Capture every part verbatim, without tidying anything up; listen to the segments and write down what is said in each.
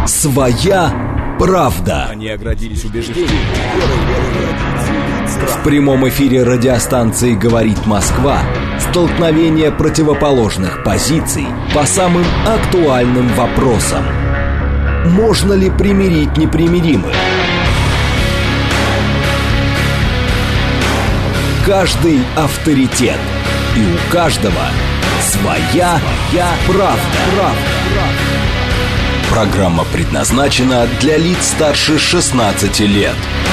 Своя правда. Они оградились убеждением. В прямом эфире радиостанции «Говорит Москва» столкновение противоположных позиций по самым актуальным вопросам. Можно ли примирить непримиримых? Каждый авторитет, и у каждого своя, своя правда. правда. Программа предназначена для лиц старше шестнадцати лет.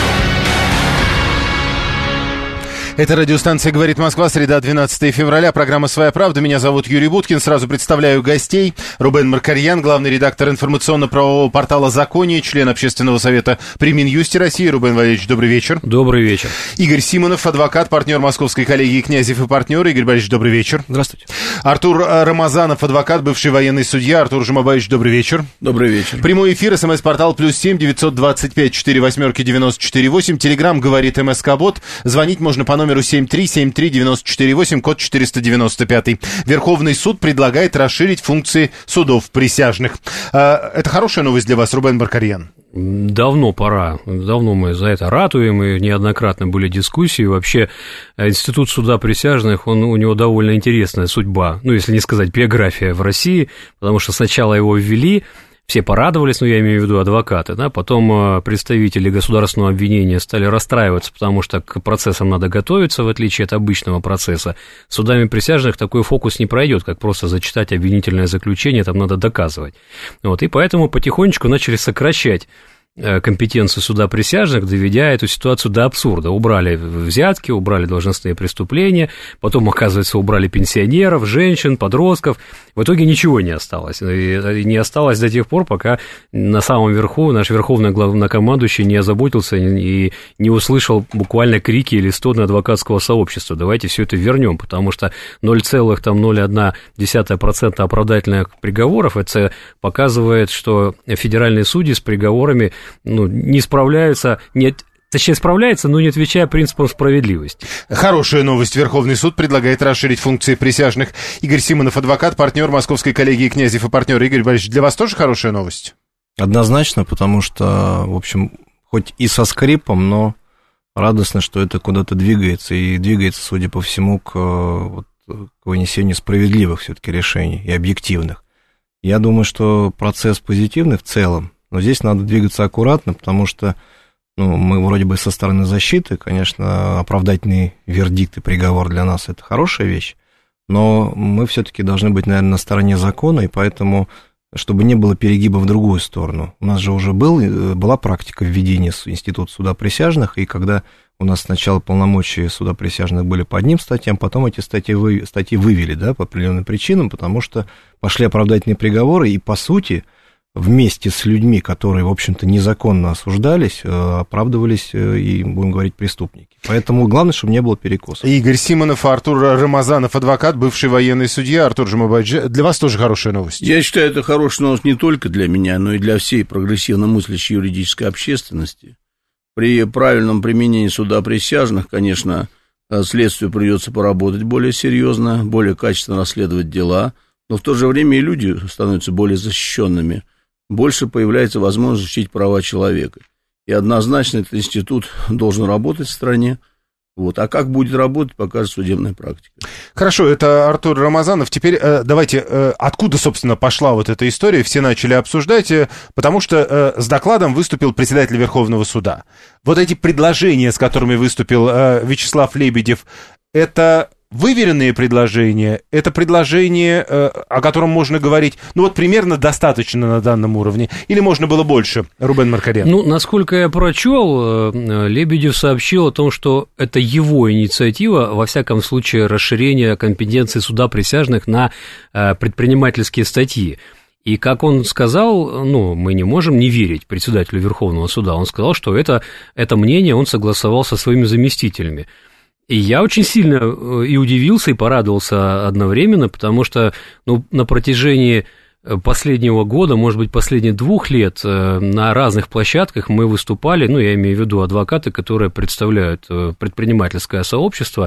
Это радиостанция «Говорит Москва», среда, двенадцатое февраля, программа «Своя правда». Меня зовут Юрий Буткин, сразу представляю гостей. Рубен Маркарьян, главный редактор информационно-правового портала «Законие», член Общественного совета при Минюсте России. Рубен Валерьевич, добрый вечер. Добрый вечер. Игорь Симонов, адвокат, партнер московской коллегии «Князев и партнеры». Игорь Борисович, добрый вечер. Здравствуйте. Артур Рамазанов, адвокат, бывший военный судья. Артур Жумабаевич, добрый вечер. Добрый вечер. Прямой эфир, смс-портал плюс семь девятьсот двадцать пять четыре восьмерки девяносто четыре восемь. Телеграмм «Говорит МСК-бот». Звонить можно по номеру семь три семь три девяносто четыре восемь, код четыреста девяносто пять. Верховный суд предлагает расширить функции судов присяжных. Это хорошая новость для вас, Рубен Маркарьян? Давно пора. Давно мы за это ратуем, и неоднократно были дискуссии. Вообще, институт суда присяжных, он, у него довольно интересная судьба, ну, если не сказать биография в России, потому что сначала его ввели, все порадовались, ну, я имею в виду адвокаты, да, потом представители государственного обвинения стали расстраиваться, потому что к процессам надо готовиться, в отличие от обычного процесса. Судами присяжных такой фокус не пройдет, как просто зачитать обвинительное заключение, там надо доказывать. Вот, и поэтому потихонечку начали сокращать компетенцию суда присяжных, доведя эту ситуацию до абсурда. Убрали взятки, убрали должностные преступления, потом, оказывается, убрали пенсионеров, женщин, подростков. В итоге ничего не осталось. И не осталось до тех пор, пока на самом верху наш верховный главнокомандующий не озаботился и не услышал буквально крики или стоны адвокатского сообщества. Давайте все это вернем, потому что ноль целых ноль одна десятая процента оправдательных приговоров, это показывает, что федеральные судьи с приговорами ну, не справляются, не, точнее, справляются, но не отвечая принципам справедливости. Хорошая новость. Верховный суд предлагает расширить функции присяжных. Игорь Симонов, адвокат, партнер московской коллегии «Князев и партнеры». Игорь Борисович, для вас тоже хорошая новость? Однозначно, потому что, в общем, хоть и со скрипом, но радостно, что это куда-то двигается, и двигается, судя по всему, к, вот, к вынесению справедливых все-таки решений и объективных. Я думаю, что процесс позитивный в целом, но здесь надо двигаться аккуратно, потому что ну, мы вроде бы со стороны защиты, конечно, оправдательный вердикт и приговор для нас – это хорошая вещь, но мы все-таки должны быть, наверное, на стороне закона, и поэтому, чтобы не было перегиба в другую сторону. У нас же уже был, была практика введения института суда присяжных, и когда у нас сначала полномочия суда присяжных были по одним статьям, потом эти статьи, вы, статьи вывели, да, по определенным причинам, потому что пошли оправдательные приговоры, и, по сути, вместе с людьми, которые, в общем-то, незаконно осуждались, оправдывались и, будем говорить, преступники. Поэтому главное, чтобы не было перекоса. Игорь Симонов, Артур Рамазанов, адвокат, бывший военный судья. Артур Жумабаевич, для вас тоже хорошая новость? Я считаю, это хорошая новость не только для меня, но и для всей прогрессивно мыслящей юридической общественности. При правильном применении суда присяжных, конечно, следствию придется поработать более серьезно, более качественно расследовать дела, но в то же время и люди становятся более защищенными. Больше появляется возможность защитить права человека. И однозначно этот институт должен работать в стране. Вот. А как будет работать, покажет судебная практика. Хорошо, это Артур Рамазанов. Теперь э, давайте, э, откуда, собственно, пошла вот эта история? Все начали обсуждать, э, потому что э, с докладом выступил председатель Верховного суда. Вот эти предложения, с которыми выступил э, Вячеслав Лебедев, это выверенные предложения, это предложение, э, о котором можно говорить, ну вот примерно достаточно на данном уровне, или можно было больше, Рубен Маркарьян? Ну, насколько я прочел, Лебедев сообщил о том, что это его инициатива, во всяком случае, расширение компетенции суда присяжных на э, предпринимательские статьи. И, как он сказал, ну, мы не можем не верить председателю Верховного суда, он сказал, что это, это мнение он согласовал со своими заместителями. И я очень сильно и удивился, и порадовался одновременно, потому что ну, на протяжении последнего года, может быть, последних двух лет на разных площадках мы выступали, ну, я имею в виду адвокаты, которые представляют предпринимательское сообщество,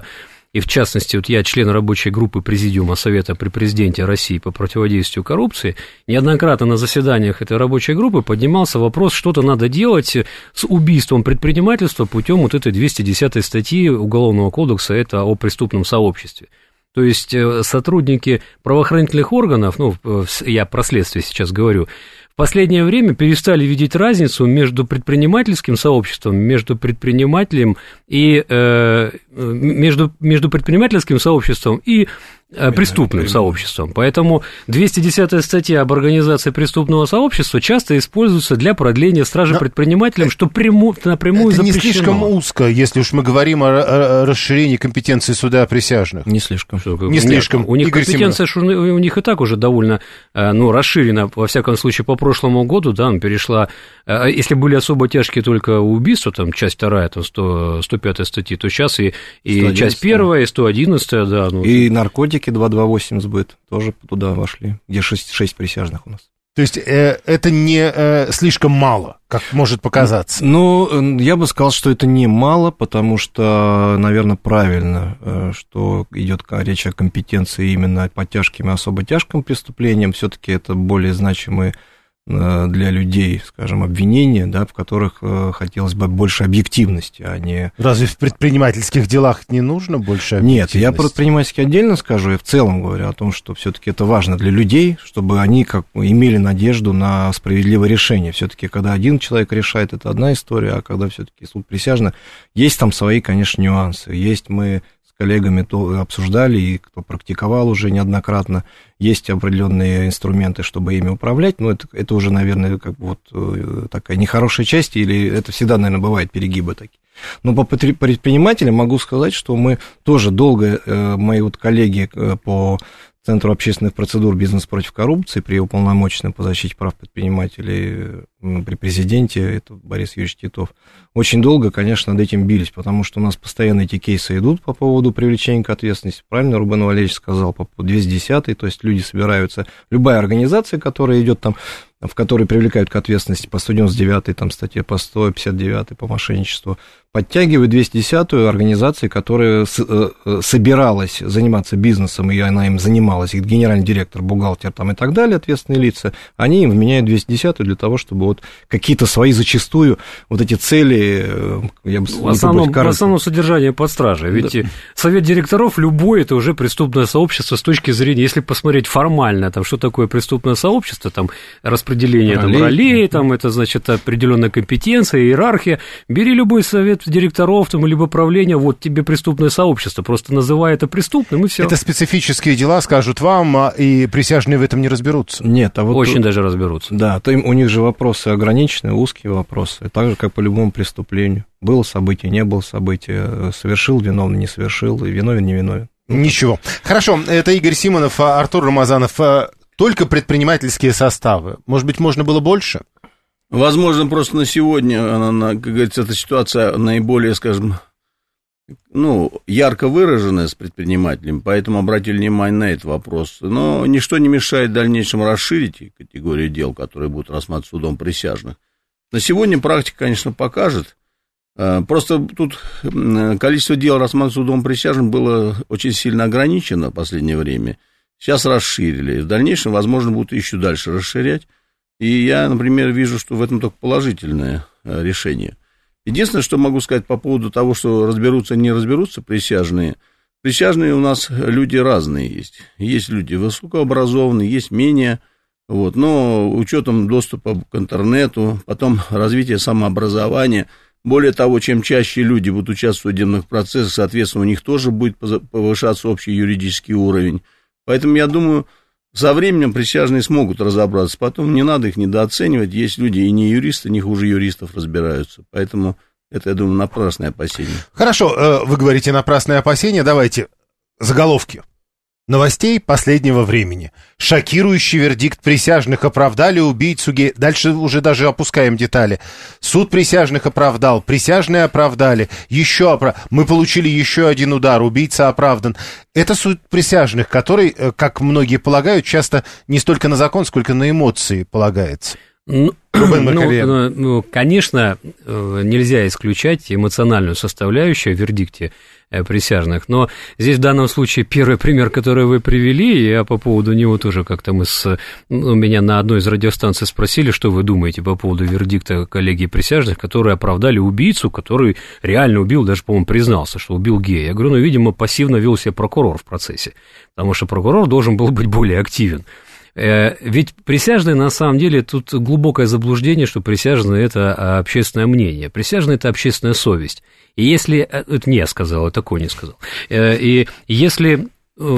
и в частности, вот я член рабочей группы Президиума Совета при Президенте России по противодействию коррупции, неоднократно на заседаниях этой рабочей группы поднимался вопрос, что-то надо делать с убийством предпринимательства путем вот этой двести десятой статьи Уголовного кодекса, это о преступном сообществе. То есть сотрудники правоохранительных органов, ну, я про следствие сейчас говорю, в последнее время перестали видеть разницу между предпринимательским сообществом, между предпринимателем и э, между, между предпринимательским сообществом и э, преступным именно. сообществом. Поэтому двести десятая статья об организации преступного сообщества часто используется для продления стражи Но предпринимателям, что пряму, напрямую это запрещено. Не слишком узко, если уж мы говорим о, о расширении компетенции суда присяжных. Не слишком. Что, не слишком. У них Игорь компетенция Симонов. у них и так уже довольно ну, расширена, во всяком случае, по прошлому году, да, перешла, если были особо тяжкие только убийства, там, часть вторая, там, сто, сто пятая статьи, то сейчас и, и часть первая, и сто одиннадцатая, да. Ну, и наркотики двести двадцать восемь сбыт тоже туда вошли, где шесть, шесть присяжных у нас. То есть э, это не э, слишком мало, как может показаться? Ну, я бы сказал, что это не мало, потому что, наверное, правильно, э, что идет речь о компетенции именно по тяжким и особо тяжким преступлениям. Все-таки это более значимые для людей, скажем, обвинения, да, в которых э, хотелось бы больше объективности, а не... Разве в предпринимательских делах не нужно больше объективности? Нет, я про предпринимательские отдельно скажу, я в целом говорю о том, что все-таки это важно для людей, чтобы они как имели надежду на справедливое решение. Все-таки, когда один человек решает, это одна история, а когда все-таки суд присяжных, есть там свои, конечно, нюансы. Есть мы коллегами то обсуждали, и кто практиковал уже неоднократно, есть определенные инструменты, чтобы ими управлять, но это, это уже, наверное, как бы вот такая нехорошая часть, или это всегда, наверное, бывает перегибы такие. Но по предпринимателям могу сказать, что мы тоже долго, мои вот коллеги по Центру общественных процедур «Бизнес против коррупции» при уполномоченном по защите прав предпринимателей при президенте, это Борис Юрьевич Титов, очень долго, конечно, над этим бились, потому что у нас постоянно эти кейсы идут по поводу привлечения к ответственности. Правильно Рубен Валерьевич сказал, по поводу двести десятой, то есть люди собираются, любая организация, которая идет там, в которой привлекают к ответственности по сто девяносто девятой там, статье, по сто пятьдесят девятой по мошенничеству, подтягивают двести десятую организации, которая с, э, собиралась заниматься бизнесом, и она им занималась, их генеральный директор, бухгалтер там, и так далее, ответственные лица, они им вменяют двести десятую для того, чтобы вот какие-то свои зачастую вот эти цели, э, я бы в основном, в основном содержание под стражей, ведь да. Совет директоров любой это уже преступное сообщество с точки зрения, если посмотреть формально, там, что такое преступное сообщество, там, распределение ролей, там, ролей там, это, значит, определенная компетенция, иерархия, бери любой совет директоров там, либо правления, вот тебе преступное сообщество, просто называй это преступным, и все. Это специфические дела, скажут вам, и присяжные в этом не разберутся. Нет, а вот... Очень даже разберутся. Да, то им, у них же вопросы ограниченные, узкие вопросы, так же, как по любому преступлению. Было событие, не было события, совершил виновный, не совершил, и виновен, не виновен. Ничего. Хорошо, это Игорь Симонов, Артур Рамазанов. Только предпринимательские составы. Может быть, можно было больше? Возможно, просто на сегодня, она, как говорится, эта ситуация наиболее, скажем, ну, ярко выраженная с предпринимателем, поэтому обратили внимание на этот вопрос. Но ничто не мешает в дальнейшем расширить категорию дел, которые будут рассматриваться судом присяжных. На сегодня практика, конечно, покажет. Просто тут количество дел, рассматриваемых судом присяжных, было очень сильно ограничено в последнее время. Сейчас расширили. В дальнейшем, возможно, будут еще дальше расширять. И я, например, вижу, что в этом только положительное решение. Единственное, что могу сказать по поводу того, что разберутся, не разберутся присяжные. Присяжные у нас люди разные есть. Есть люди высокообразованные, есть менее. Вот, но учетом доступа к интернету, потом развитие самообразования. Более того, чем чаще люди будут участвовать в судебных процессах, соответственно, у них тоже будет повышаться общий юридический уровень. Поэтому, я думаю, со временем присяжные смогут разобраться. Потом не надо их недооценивать. Есть люди и не юристы, не хуже юристов разбираются. Поэтому это, я думаю, напрасное опасение. Хорошо, вы говорите напрасное опасение. Давайте заголовки новостей последнего времени. Шокирующий вердикт присяжных: оправдали убийцу гея. Дальше уже даже опускаем детали. Суд присяжных оправдал, присяжные оправдали, еще оправ... мы получили еще один удар, убийца оправдан. Это суд присяжных, который, как многие полагают, часто не столько на закон, сколько на эмоции полагается. Ну, ну, ну, конечно, нельзя исключать эмоциональную составляющую в вердикте присяжных, но здесь в данном случае первый пример, который вы привели, я по поводу него тоже как-то мы с... Ну, меня на одной из радиостанций спросили, что вы думаете по поводу вердикта коллегии присяжных, которые оправдали убийцу, который реально убил, даже, по-моему, признался, что убил гея. Я говорю, ну, видимо, пассивно вел себя прокурор в процессе, потому что прокурор должен был быть более активен. Ведь присяжные, на самом деле, тут глубокое заблуждение, что присяжные – это общественное мнение. Присяжные – это общественная совесть. И если… Это не я сказал, это Кони сказал. И если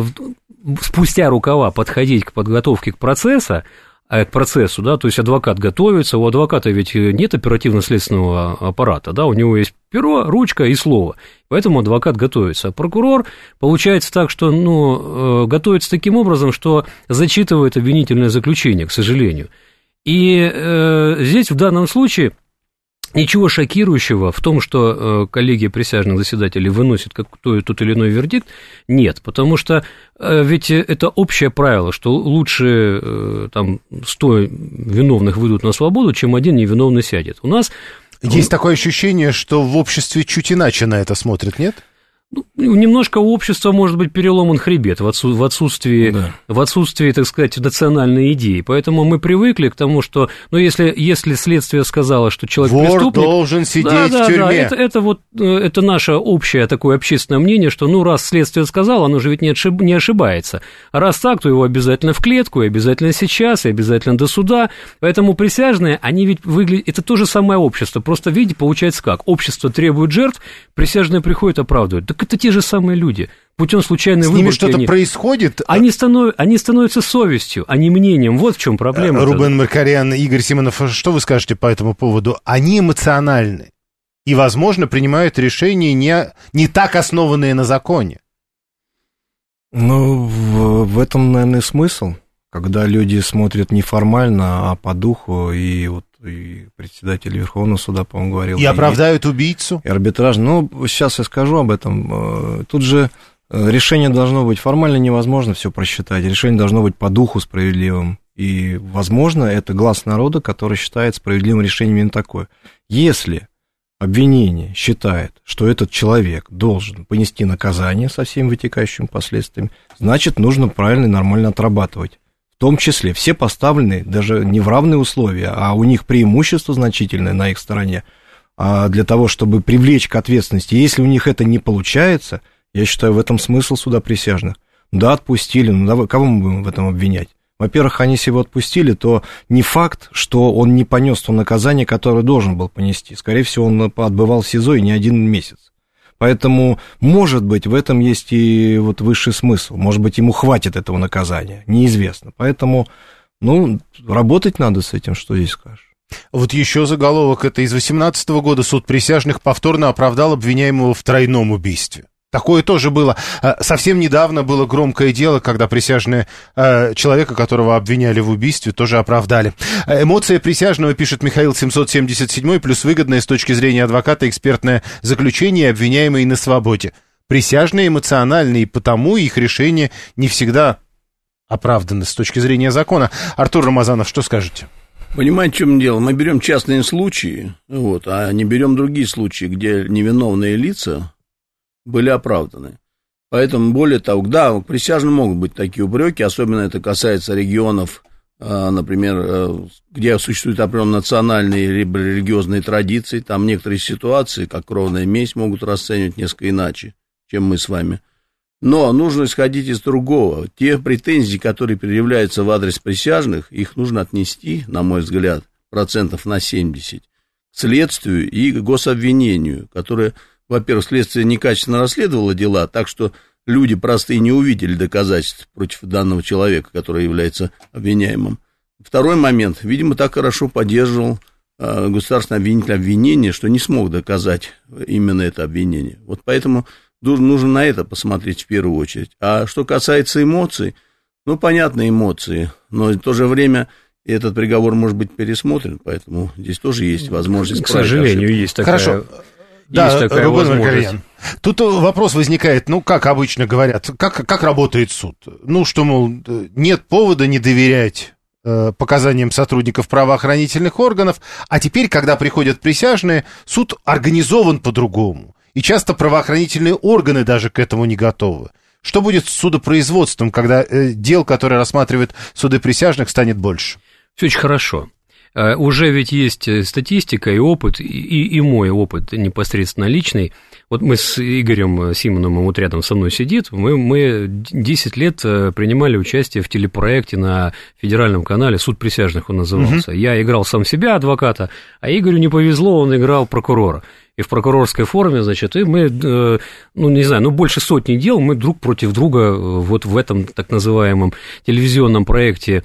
спустя рукава подходить к подготовке к процессу, к процессу, да, то есть адвокат готовится, у адвоката ведь нет оперативно-следственного аппарата, да, у него есть перо, ручка и слово, поэтому адвокат готовится. А прокурор получается так, что, ну, готовится таким образом, что зачитывает обвинительное заключение, к сожалению. И э, здесь в данном случае ничего шокирующего в том, что коллегия присяжных заседателей выносит какой-то тот или иной вердикт, нет, потому что ведь это общее правило, что лучше там сто виновных выйдут на свободу, чем один невиновный сядет. У нас... Есть такое ощущение, что в обществе чуть иначе на это смотрят, нет? Ну, немножко у общества может быть переломан хребет в отсутствии, да. в отсутствии, так сказать, национальной идеи. Поэтому мы привыкли к тому, что, ну, если, если следствие сказало, что человек вор преступник... должен сидеть да, в да, тюрьме. Да, это, это вот, это наше общее такое общественное мнение, что, ну, раз следствие сказало, оно же ведь не, отшиб, не ошибается. А раз так, то его обязательно в клетку, и обязательно сейчас, и обязательно до суда. Поэтому присяжные, они ведь выглядят... Это то же самое общество. Просто, видите, получается как? Общество требует жертв, присяжные приходят, оправдывают. Так это те же самые люди. Путем случайной выборки... С ними что-то они, происходит? Они, станов, они становятся совестью, а не мнением. Вот в чем проблема. Рубен Маркарян, Игорь Симонов, что вы скажете по этому поводу? Они эмоциональны и, возможно, принимают решения не, не так основанные на законе. Ну, в, в этом, наверное, смысл. Когда люди смотрят не формально, а по духу, и вот и председатель Верховного суда, по-моему, говорил. И оправдают и, убийцу? И арбитраж. Ну, сейчас я скажу об этом. Тут же решение должно быть формально невозможно все просчитать. Решение должно быть по духу справедливым. И, возможно, это глас народа, который считает справедливым решением именно такое. Если обвинение считает, что этот человек должен понести наказание со всеми вытекающими последствиями, значит, нужно правильно и нормально отрабатывать. В том числе все поставлены даже не в равные условия, а у них преимущество значительное на их стороне для того, чтобы привлечь к ответственности. Если у них это не получается, я считаю, в этом смысл суда присяжных. Да, отпустили, ну давай, кого мы будем в этом обвинять? Во-первых, они его отпустили, то не факт, что он не понес то наказание, которое должен был понести. Скорее всего, он отбывал в СИЗО и не один месяц. Поэтому, может быть, в этом есть и вот высший смысл. Может быть, ему хватит этого наказания, неизвестно. Поэтому, ну, работать надо с этим, что здесь скажешь. Вот еще заголовок, это из восемнадцатого года суд присяжных повторно оправдал обвиняемого в тройном убийстве. Такое тоже было. Совсем недавно было громкое дело, когда присяжные человека, которого обвиняли в убийстве, тоже оправдали. Эмоция присяжного, пишет Михаил семьсот семьдесят семь, плюс выгодное с точки зрения адвоката экспертное заключение, обвиняемый на свободе. Присяжные эмоциональные, и потому их решения не всегда оправданы с точки зрения закона. Артур Рамазанов, что скажете? Понимаете, в чем дело? Мы берем частные случаи, вот, а не берем другие случаи, где невиновные лица были оправданы. Поэтому, более того, да, у присяжных могут быть такие упреки, особенно это касается регионов, например, где существуют определенные национальные либо религиозные традиции, там некоторые ситуации, как кровная месть, могут расценивать несколько иначе, чем мы с вами. Но нужно исходить из другого. Те претензии, которые предъявляются в адрес присяжных, их нужно отнести, на мой взгляд, процентов на семьдесят к следствию и к гособвинению, которое... Во-первых, следствие некачественно расследовало дела, так что люди простые не увидели доказательств против данного человека, который является обвиняемым. Второй момент. Видимо, так хорошо поддерживал э, государственный обвинитель обвинение, что не смог доказать именно это обвинение. Вот поэтому нужно на это посмотреть в первую очередь. А что касается эмоций, ну, понятно, эмоции, но в то же время этот приговор может быть пересмотрен, поэтому здесь тоже есть возможность. К сожалению, ошибку. Есть такая... Хорошо. Да, Рубен Маркарян. Тут вопрос возникает, ну, как обычно говорят, как, как работает суд? Ну, что, мол, нет повода не доверять э, показаниям сотрудников правоохранительных органов, а теперь, когда приходят присяжные, суд организован по-другому. И часто правоохранительные органы даже к этому не готовы. Что будет с судопроизводством, когда э, дел, которые рассматривают суды присяжных, станет больше? Все очень хорошо. Уже ведь есть статистика и опыт, и, и мой опыт непосредственно личный. Вот мы с Игорем Симоновым, вот рядом со мной сидит, мы, мы десять лет принимали участие в телепроекте на федеральном канале «Суд присяжных» он назывался. Uh-huh. Я играл сам себя, адвоката, а Игорю не повезло, он играл прокурора. И в прокурорской форме, значит, и мы, ну, не знаю, ну, больше сотни дел мы друг против друга вот в этом так называемом телевизионном проекте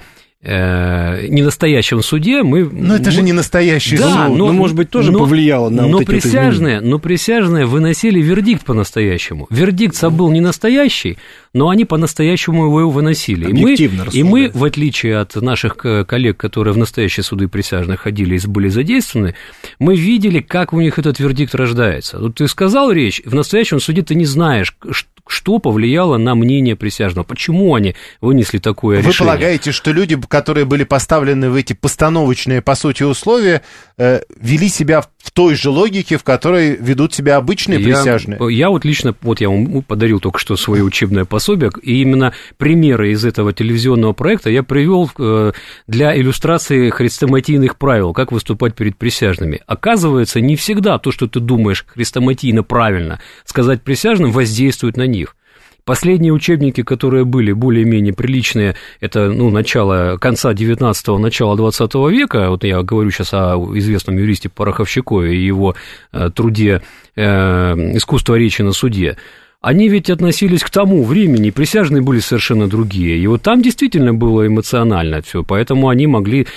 не настоящем суде мы... Но это мы, же не настоящий да, суд. Но, ну, может быть, тоже но, повлияло на но вот эти присяжные, вот но присяжные выносили вердикт по-настоящему. Вердикт был не настоящий, но они по-настоящему его выносили. Объективно и мы, и мы, в отличие от наших коллег, которые в настоящие суды присяжных ходили и были задействованы, мы видели, как у них этот вердикт рождается. Вот ты сказал речь, в настоящем суде ты не знаешь, что повлияло на мнение присяжного, почему они вынесли такое Вы решение. Вы полагаете, что люди, которые были поставлены в эти постановочные, по сути, условия, э, вели себя в той же логике, в которой ведут себя обычные я, присяжные? Я вот лично, вот я вам подарил только что свое учебное пособие, и именно примеры из этого телевизионного проекта я привел э, для иллюстрации хрестоматийных правил, как выступать перед присяжными. Оказывается, не всегда то, что ты думаешь хрестоматийно правильно сказать присяжным, воздействует на них. Последние учебники, которые были более-менее приличные, это, ну, начало, конца девятнадцатого, начала двадцатого века, вот я говорю сейчас о известном юристе Пороховщикове и его э, труде э, «Искусство речи на суде», они ведь относились к тому времени, присяжные были совершенно другие, и вот там действительно было эмоционально все, поэтому они могли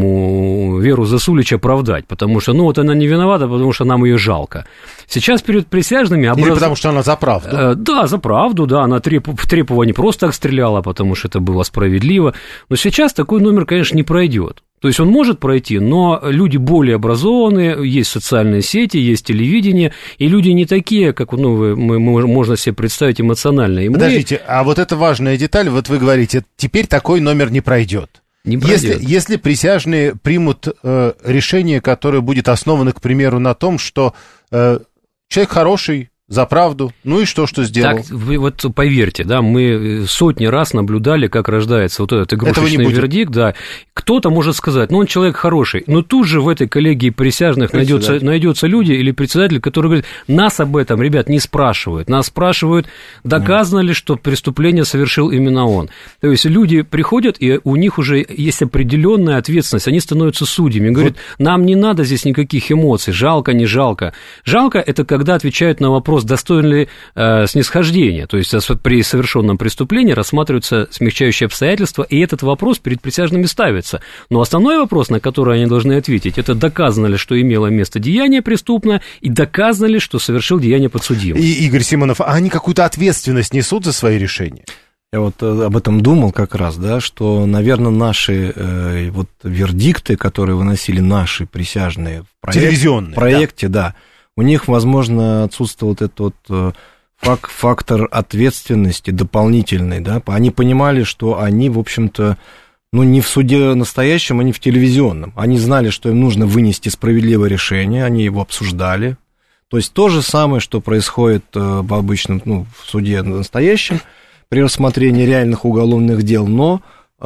там Веру Засулич оправдать, потому что, ну, вот она не виновата, потому что нам ее жалко. Сейчас перед присяжными... Образ... Или потому что она за правду. Э, да, за правду, да, она Треп... Трепова не просто так стреляла, потому что это было справедливо, но сейчас такой номер, конечно, не пройдет. То есть он может пройти, но люди более образованные, есть социальные сети, есть телевидение, и люди не такие, как, ну, вы, мы, можно себе представить, эмоциональные. И Подождите, мы... а вот это важная деталь, вот вы говорите, теперь такой номер не пройдет. Не пройдет. Если, если присяжные примут э, решение, которое будет основано, к примеру, на том, что э, человек хороший, за правду, ну и что, что сделал? Так, вы вот поверьте, да, мы сотни раз наблюдали, как рождается вот этот игрушечный вердикт, да. Кто-то может сказать, ну, он человек хороший, но тут же в этой коллегии присяжных найдется, найдется люди или председатель, который говорит, нас об этом, ребят, не спрашивают, нас спрашивают, доказано ли, что преступление совершил именно он. То есть люди приходят, и у них уже есть определенная ответственность, они становятся судьями, говорят, вот. Нам не надо здесь никаких эмоций, жалко, не жалко. Жалко – это когда отвечают на вопрос, достоин ли э, снисхождения, то есть при совершенном преступлении рассматриваются смягчающие обстоятельства, и этот вопрос перед присяжными ставится. Но основной вопрос, на который они должны ответить, это доказано ли, что имело место деяние преступное, и доказано ли, что совершил деяние подсудимый. И, Игорь Симонов, а они какую-то ответственность несут за свои решения? Я вот об этом думал как раз, да, что, наверное, наши э, вот вердикты, которые выносили наши присяжные в проект, телевизионные, проекте, да. да, у них, возможно, отсутствовал вот этот вот фак, фактор ответственности дополнительный, да, они понимали, что они, в общем-то, ну, не в суде настоящем, а не в телевизионном, они знали, что им нужно вынести справедливое решение, они его обсуждали, то есть то же самое, что происходит в обычном, ну, в суде настоящем, при рассмотрении реальных уголовных дел, но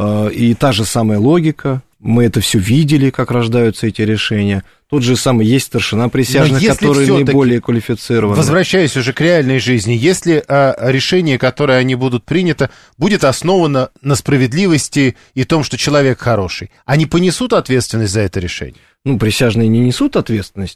и та же самая логика, мы это все видели, как рождаются эти решения. Тот же самый есть старшина присяжных, которые наиболее квалифицированы. Возвращаясь уже к реальной жизни, если а, решение, которое они будут принято, будет основано на справедливости и том, что человек хороший, они понесут ответственность за это решение? Ну, присяжные не несут ответственность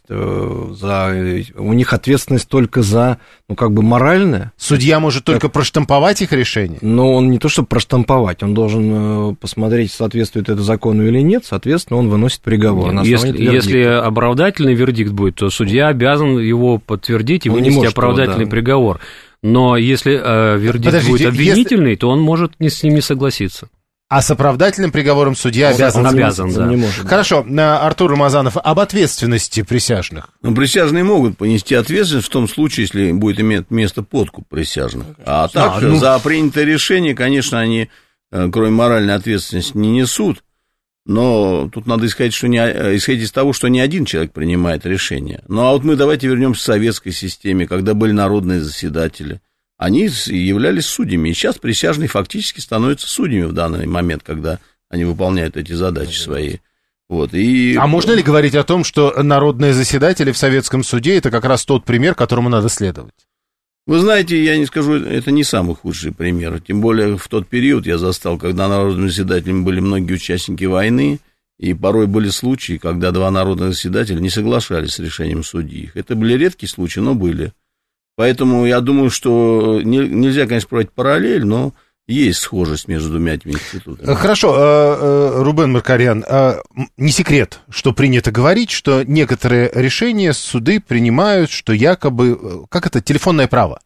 за... У них ответственность только за, ну, как бы моральная. Судья может только как... проштамповать их решение? Но он не то, чтобы проштамповать, он должен посмотреть, соответствует это закону или нет, соответственно, он выносит приговор. Нет, если, если оправдательный вердикт будет, то судья обязан его подтвердить и он вынести оправдательный его, да. приговор. Но если э, вердикт Подождите, будет обвинительный, если... то он может не, с ним не согласиться. А с оправдательным приговором судья он обязан... Он обязан, да. Не может, Хорошо, Артур Рамазанов, об ответственности присяжных. Ну, присяжные могут понести ответственность в том случае, если будет иметь место подкуп присяжных. А так, а, ну... за принятое решение, конечно, они, кроме моральной ответственности, не несут. Но тут надо исходить, что не, исходить из того, что не один человек принимает решение. Ну, а вот мы давайте вернемся к советской системе, когда были народные заседатели. Они являлись судьями. И сейчас присяжные фактически становятся судьями в данный момент, когда они выполняют эти задачи свои. Вот, и... А можно ли говорить о том, что народные заседатели в советском суде – это как раз тот пример, которому надо следовать? Вы знаете, я не скажу, это не самый худший пример. Тем более в тот период я застал, когда народными заседателями были многие участники войны, и порой были случаи, когда два народных заседателя не соглашались с решением судьи. Это были редкие случаи, но были. Поэтому я думаю, что не, нельзя, конечно, проводить параллель, но есть схожесть между двумя этими институтами. Хорошо, Рубен Маркарян, не секрет, что принято говорить, что некоторые решения суды принимают, что якобы, как это, телефонное право?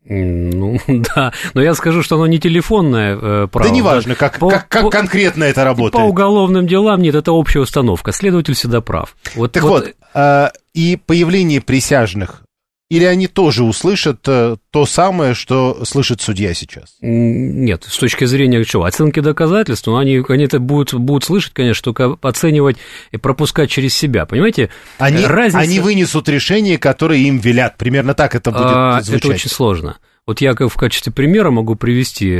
Ну, да, но я скажу, что оно не телефонное э, право. Да неважно, как, по, как, как по, конкретно это работает. По уголовным делам нет, это общая установка, следователь всегда прав. Вот, так вот, вот, э, и появление присяжных, или они тоже услышат э, то самое, что слышит судья сейчас? Нет, с точки зрения чего? Оценки доказательств, ну, они, они это будут, будут слышать, конечно, только оценивать и пропускать через себя, понимаете? Они, Разница... они вынесут решение, которое им велят, примерно так это будет а, звучать. Это очень сложно. Вот я в качестве примера могу привести,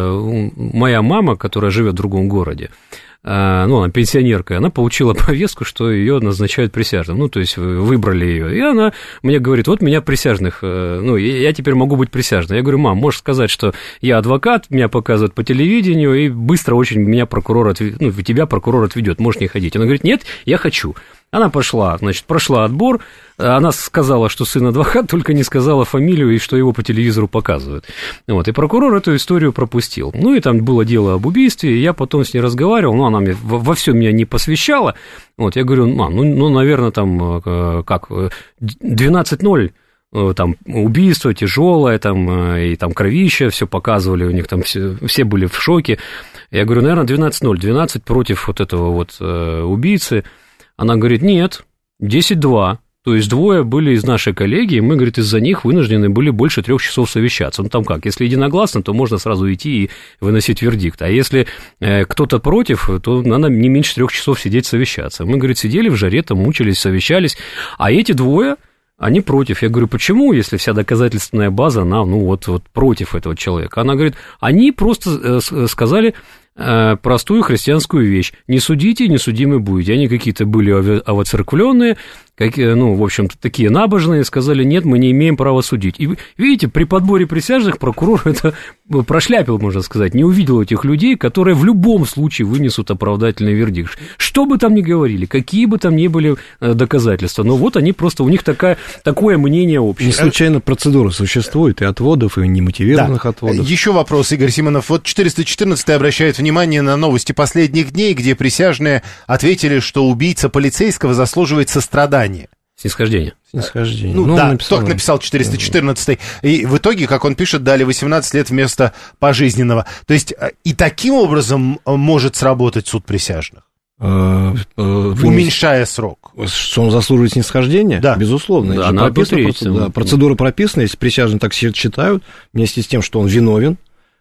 э, моя мама, которая живет в другом городе, э, ну, она пенсионерка, она получила повестку, что ее назначают присяжным, ну, то есть выбрали ее, и она мне говорит, вот меня присяжных, э, ну, я теперь могу быть присяжным. Я говорю, мам, можешь сказать, что я адвокат, меня показывают по телевидению, и быстро очень меня прокурор, отведет, ну, тебя прокурор отведет, можешь не ходить. Она говорит, нет, я хочу. Она пошла, значит, прошла отбор, она сказала, что сын адвокат, только не сказала фамилию и что его по телевизору показывают. Вот, и прокурор эту историю пропустил. Ну, и там было дело об убийстве, и я потом с ней разговаривал, но она мне во, во все меня не посвящала. Вот, я говорю, мам, ну, ну, наверное, там, как, двенадцать ноль, там, убийство тяжелое, там, и там кровища, все показывали, у них там все, все были в шоке. Я говорю, наверное, двенадцать ноль, двенадцать против вот этого вот э, убийцы. Она говорит, нет, десять два, то есть двое были из нашей коллегии, и мы, говорит, из-за них вынуждены были больше трех часов совещаться. Ну, там как, если единогласно, то можно сразу идти и выносить вердикт, а если э, кто-то против, то надо не меньше трех часов сидеть совещаться. Мы, говорит, сидели в жаре, там мучились, совещались, а эти двое, они против. Я говорю, почему, если вся доказательственная база, она, ну, вот, вот против этого человека? Она говорит, они просто э, сказали... простую христианскую вещь. Не судите, не судимы будете. Они какие-то были овоцерквленные, какие, ну, в общем-то, такие набожные, сказали, нет, мы не имеем права судить. И, видите, при подборе присяжных прокурор это прошляпил, можно сказать, не увидел этих людей, которые в любом случае вынесут оправдательный вердикт. Что бы там ни говорили, какие бы там ни были доказательства, но вот они просто, у них такая, такое мнение общее. Не случайно процедура существует и отводов, и немотивированных да. отводов. Еще вопрос, Игорь Симонов. Вот четыреста четырнадцатый обращает внимание на новости последних дней, где присяжные ответили, что убийца полицейского заслуживает сострадания. Снисхождение. Снисхождение. Ну, ну да, только написал четыреста четырнадцатый. И в итоге, как он пишет, дали восемнадцать лет вместо пожизненного. То есть и таким образом может сработать суд присяжных? Вы уменьшая срок. Что он заслуживает снисхождения? Да. Безусловно. Да, она прописана, да, процедура прописана, если присяжные так считают, вместе с тем, что он виновен,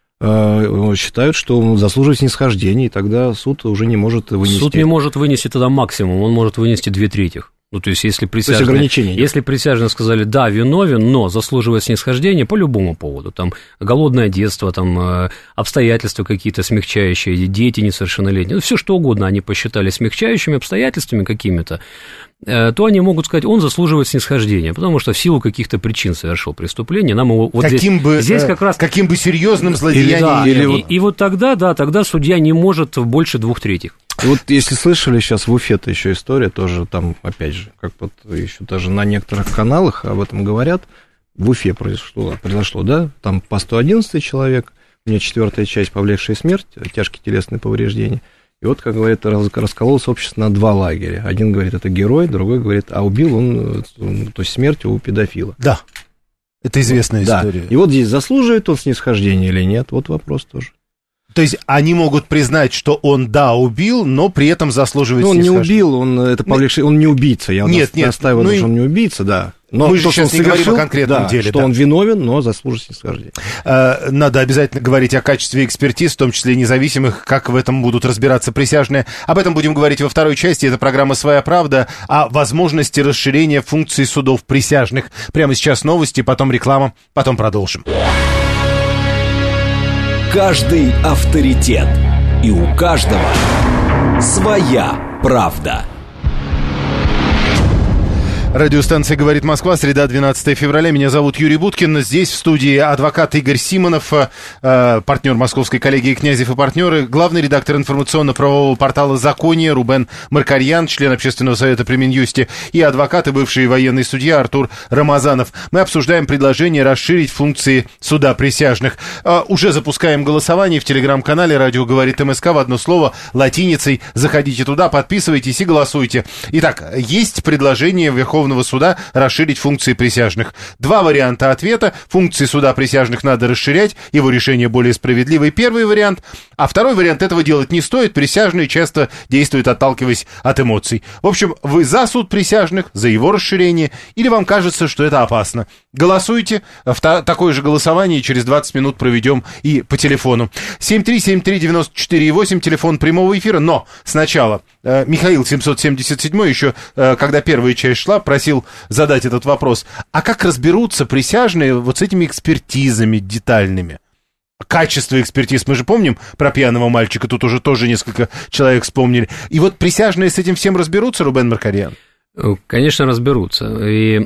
считают, что он заслуживает снисхождения, и тогда суд уже не может вынести. Суд не может вынести тогда максимум, он может вынести две трети. Ну, то есть, если присяжные, если присяжные сказали, да, виновен, но заслуживает снисхождения по любому поводу, там, голодное детство, там, обстоятельства какие-то смягчающие, дети несовершеннолетние, ну, все что угодно они посчитали смягчающими обстоятельствами какими-то, то они могут сказать, он заслуживает снисхождения, потому что в силу каких-то причин совершил преступление, нам его вот каким здесь, бы, здесь как раз... Каким бы серьезным злодеянием... Да, или и, вот... и, и вот тогда, да, тогда судья не может больше двух третьих. Вот если слышали сейчас в Уфе-то еще история, тоже там, опять же, как вот еще даже на некоторых каналах об этом говорят, в Уфе произошло, произошло, да, там по сто одиннадцатый человек, у меня четвертая часть, повлекшая смерть, тяжкие телесные повреждения, и вот, как говорят, раскололось общество на два лагеря. Один говорит, это герой, другой говорит, а убил он, то есть смерть у педофила. Да, это известная да. история. И вот здесь заслуживает он снисхождения или нет, вот вопрос тоже. То есть они могут признать, что он, да, убил, но при этом заслуживает ну, он снисхождения. не убил, он, это повлекший, он не убийца, я нет, нет, настаиваю, ну что и... он не убийца, да. Но мы же то, сейчас не совершил, говорим о конкретном да, деле. Что да. он виновен, но заслужит снисхождения. Надо обязательно говорить о качестве экспертиз, в том числе независимых, как в этом будут разбираться присяжные. Об этом будем говорить во второй части. Это программа «Своя правда» о возможности расширения функций судов присяжных. Прямо сейчас новости, потом реклама, потом продолжим. Каждый авторитет. И у каждого своя правда. Радиостанция «Говорит Москва», среда, двенадцатое февраля. Меня зовут Юрий Буткин. Здесь в студии адвокат Игорь Симонов, э, партнер московской коллегии «Князев и партнеры», главный редактор информационно-правового портала «Законие» Рубен Маркарьян, член Общественного совета при Минюсте, и адвокат и бывший военный судья Артур Рамазанов. Мы обсуждаем предложение расширить функции суда присяжных. Э, уже запускаем голосование в телеграм-канале «Радио говорит МСК» в одно слово, латиницей. Заходите туда, подписывайтесь и голосуйте. Итак, есть предложение Верховного Верховного суда расширить функции присяжных. Два варианта ответа. Функции суда присяжных надо расширять, его решение более справедливый. Первый вариант. А второй вариант: этого делать не стоит. Присяжные часто действуют, отталкиваясь от эмоций. В общем, вы за суд присяжных, за его расширение, или вам кажется, что это опасно? Голосуйте. Такое же голосование через двадцать минут проведем и по телефону. семь три семь три девять четыре восемь, телефон прямого эфира. Но сначала Михаил семьсот семьдесят семь, еще когда первая часть шла, просил задать этот вопрос. А как разберутся присяжные вот с этими экспертизами детальными? Качество экспертиз, мы же помним про пьяного мальчика, тут уже тоже несколько человек вспомнили. И вот присяжные с этим всем разберутся, Рубен Маркарьян? Конечно, разберутся. И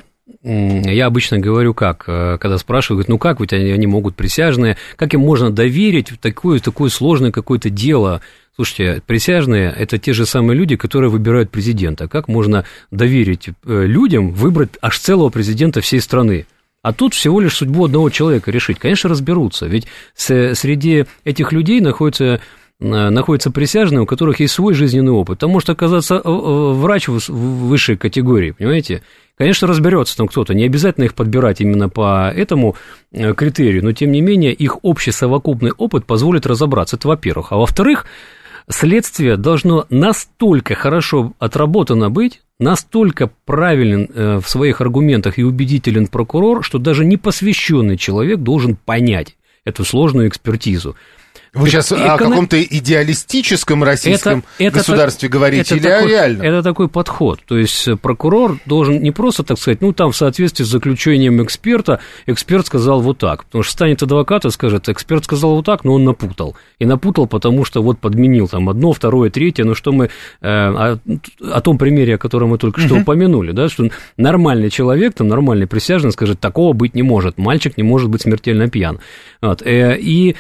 я обычно говорю как, когда спрашивают, ну как ведь они, они могут присяжные, как им можно доверить в такое, такое сложное какое-то дело? Слушайте, присяжные – это те же самые люди, которые выбирают президента. Как можно доверить людям выбрать аж целого президента всей страны? А тут всего лишь судьбу одного человека решить. Конечно, разберутся, ведь среди этих людей находятся, находятся присяжные, у которых есть свой жизненный опыт. Там может оказаться врач высшей категории, понимаете? Конечно, разберется там кто-то, не обязательно их подбирать именно по этому критерию, но, тем не менее, их общий совокупный опыт позволит разобраться, это во-первых. А во-вторых, следствие должно настолько хорошо отработано быть, настолько правилен э, в своих аргументах и убедителен прокурор, что даже непосвященный человек должен понять эту сложную экспертизу. Вы сейчас Эконом... о каком-то идеалистическом российском это, это государстве так, говорите или такой, о реальном? Это такой подход. То есть прокурор должен не просто, так сказать, ну, там в соответствии с заключением эксперта, эксперт сказал вот так. Потому что станет адвокат и скажет, эксперт сказал вот так, но он напутал. И напутал, потому что вот подменил там одно, второе, третье. Ну, что мы... Э, о, о том примере, о котором мы только что uh-huh. упомянули, да, что нормальный человек, там, нормальный присяжный скажет, такого быть не может. Мальчик не может быть смертельно пьян. Вот. Э, и...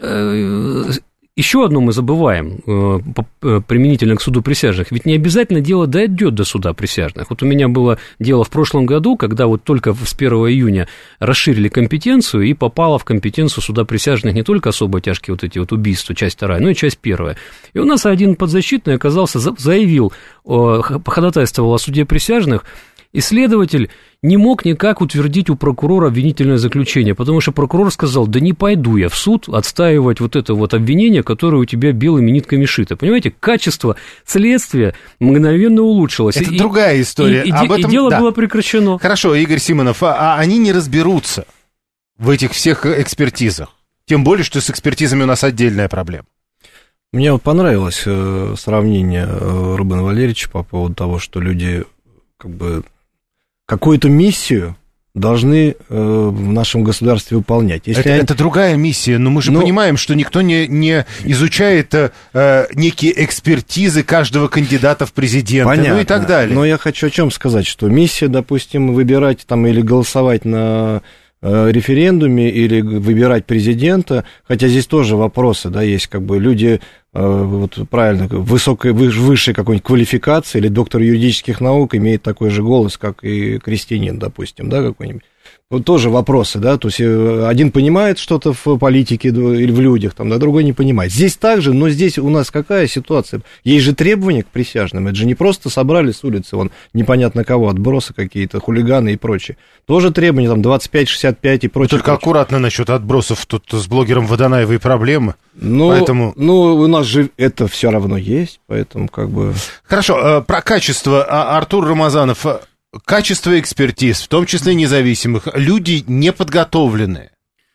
Еще одно мы забываем применительно к суду присяжных, ведь не обязательно дело дойдет до суда присяжных. Вот у меня было дело в прошлом году, когда вот только с первого июня расширили компетенцию, и попало в компетенцию суда присяжных не только особо тяжкие вот эти вот убийства, часть вторая, но и часть первая. И у нас один подзащитный оказался, заявил, походатайствовал о суде присяжных, и следователь не мог никак утвердить у прокурора обвинительное заключение, потому что прокурор сказал, да не пойду я в суд отстаивать вот это вот обвинение, которое у тебя белыми нитками шито. Понимаете, качество следствия мгновенно улучшилось. Это и, другая история. И, и, Об этом, и дело да. было прекращено. Хорошо, Игорь Симонов, а, а они не разберутся в этих всех экспертизах? Тем более, что с экспертизами у нас отдельная проблема. Мне вот понравилось э, сравнение э, Рубена Валерьевича по поводу того, что люди как бы... какую-то миссию должны э, в нашем государстве выполнять. Если это, они... это другая миссия, но мы же но... понимаем, что никто не, не изучает э, некие экспертизы каждого кандидата в президенты, Понятно. Ну и так далее. Но я хочу о чем сказать, что миссия, допустим, выбирать там или голосовать на э, референдуме, или выбирать президента, хотя здесь тоже вопросы, да, есть как бы люди... вот правильно, высокой, высшей какой-нибудь квалификации, или доктор юридических наук имеет такой же голос, как и крестьянин, допустим, да, какой-нибудь. Вот тоже вопросы, да, то есть один понимает что-то в политике или в людях, там, да, другой не понимает. Здесь также, но здесь у нас какая ситуация? Есть же требования к присяжным, это же не просто собрали с улицы, вон, непонятно кого, отбросы какие-то, хулиганы и прочее. Тоже требования, там, двадцать пять шестьдесят пять и прочее. Только прочее. Аккуратно насчет отбросов, тут с блогером Водонаевой проблемы, ну, поэтому... Ну, у нас же это все равно есть, поэтому как бы... Хорошо, про качество, Артур Рамазанов... качество экспертиз, в том числе независимых, люди неподготовленные.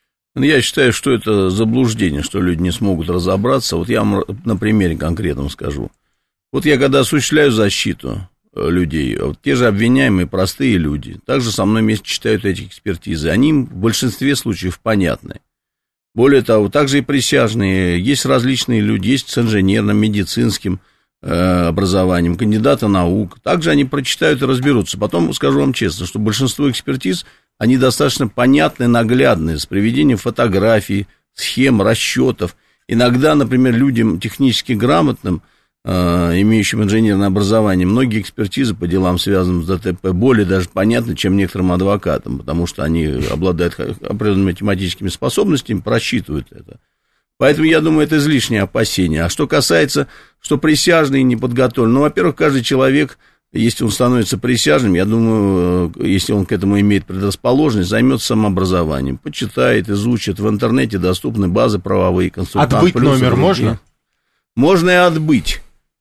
Я считаю, что это заблуждение, что люди не смогут разобраться. Вот я вам на примере конкретном скажу. Вот я когда осуществляю защиту людей, вот те же обвиняемые, простые люди, также со мной вместе читают эти экспертизы. Они им в большинстве случаев понятны. Более того, также и присяжные, есть различные люди, есть с инженерным, медицинским э, образованием, кандидаты наук. Также они прочитают и разберутся. Потом скажу вам честно, что большинство экспертиз, они достаточно понятны, наглядные, с приведением фотографий, схем, расчетов. Иногда, например, людям технически грамотным, имеющим инженерное образование, многие экспертизы по делам, связанным с ДТП, более даже понятны, чем некоторым адвокатам, потому что они обладают определенными математическими способностями, просчитывают это. Поэтому, я думаю, это излишнее опасение. А что касается, что присяжные не подготовлены, ну, во-первых, каждый человек, если он становится присяжным, я думаю, если он к этому имеет предрасположенность, займется самообразованием, почитает, изучит, в интернете доступны базы правовые, консультанты. Отбыть номер можно? Можно и отбыть.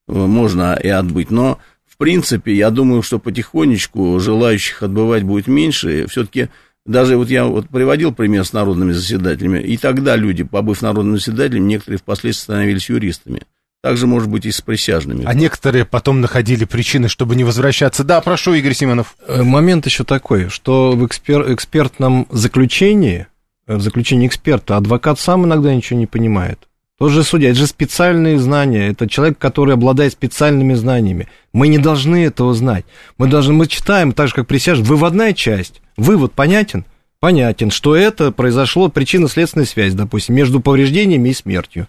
Можно и отбыть, но, в принципе, я думаю, что потихонечку желающих отбывать будет меньше. Все-таки, даже вот я вот приводил пример с народными заседателями, и тогда люди, побыв народными заседателями, некоторые впоследствии становились юристами. Также, может быть, и с присяжными. А некоторые потом находили причины, чтобы не возвращаться. Да, прошу, Игорь Симонов. Момент еще такой, что в экспер- экспертном заключении, в заключении эксперта, адвокат сам иногда ничего не понимает. Тот же судья, это же специальные знания, это человек, который обладает специальными знаниями. Мы не должны этого знать. Мы должны, мы читаем, так же, как присяжные, выводная часть. Вывод понятен? Понятен, что это произошло, причинно-следственная связь, допустим, между повреждениями и смертью.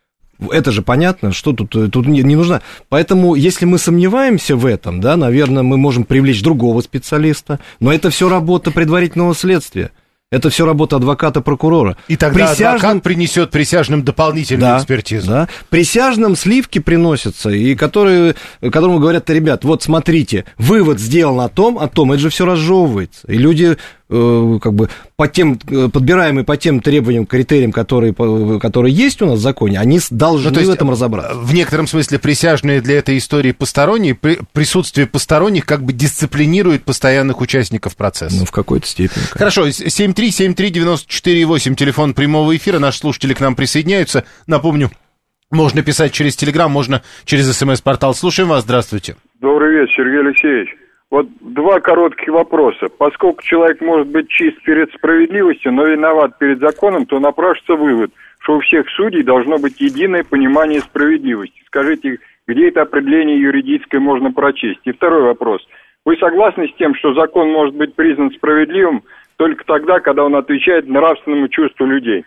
Это же понятно, что тут, тут не, не нужно. Поэтому, если мы сомневаемся в этом, да, наверное, мы можем привлечь другого специалиста, но это все работа предварительного следствия. Это все работа адвоката, прокурора. И тогда присяжным... адвокат принесет присяжным дополнительную да, экспертизу. Да. Присяжным сливки приносятся, и которые, которому говорят: ребят, вот смотрите, вывод сделан о том, о том, это же все разжевывается. И люди, э, как бы, по тем, подбираемые по тем требованиям, критериям, которые, которые есть у нас в законе, они должны ну, в этом разобраться. В некотором смысле присяжные для этой истории посторонние, при, присутствие посторонних как бы дисциплинирует постоянных участников процесса. Ну, в какой-то степени. Конечно. Хорошо, семь три семь три девяносто четыре восемь, телефон прямого эфира, наши слушатели к нам присоединяются. Напомню, можно писать через Телеграм, можно через СМС-портал. Слушаем вас, здравствуйте. Добрый вечер, Сергей Алексеевич. Вот два коротких вопроса. Поскольку человек может быть чист перед справедливостью, но виноват перед законом, то напрашивается вывод, что у всех судей должно быть единое понимание справедливости. Скажите, где это определение юридическое можно прочесть? И второй вопрос. Вы согласны с тем, что закон может быть признан справедливым только тогда, когда он отвечает нравственному чувству людей?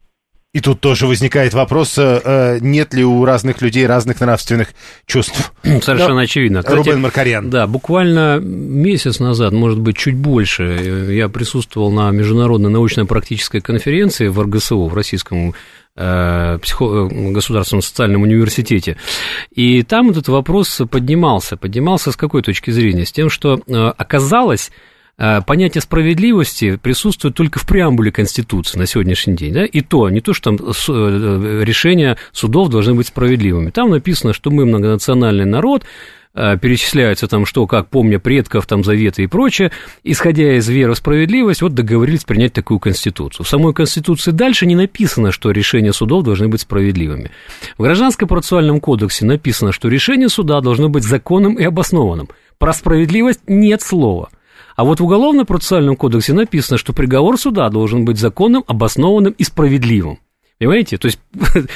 И тут тоже возникает вопрос, нет ли у разных людей разных нравственных чувств. Совершенно Но, очевидно. Кстати, Рубен Маркарян. Да, буквально месяц назад, может быть, чуть больше, я присутствовал на международной научно-практической конференции в эр гэ эс у, в Российском психо... государственном социальном университете. И там этот вопрос поднимался. Поднимался с какой точки зрения? С тем, что оказалось... понятие справедливости присутствует только в преамбуле Конституции на сегодняшний день, да, и то, не то, что там решения судов должны быть справедливыми. Там написано, что мы многонациональный народ, перечисляются там что, как, помня предков, там, заветы и прочее, исходя из веры в справедливость, вот договорились принять такую Конституцию. В самой Конституции дальше не написано, что решения судов должны быть справедливыми. В Гражданском процессуальном кодексе написано, что решение суда должно быть законным и обоснованным. Про справедливость нет слова. А вот в Уголовно-процессуальном кодексе написано, что приговор суда должен быть законным, обоснованным и справедливым. Понимаете? То есть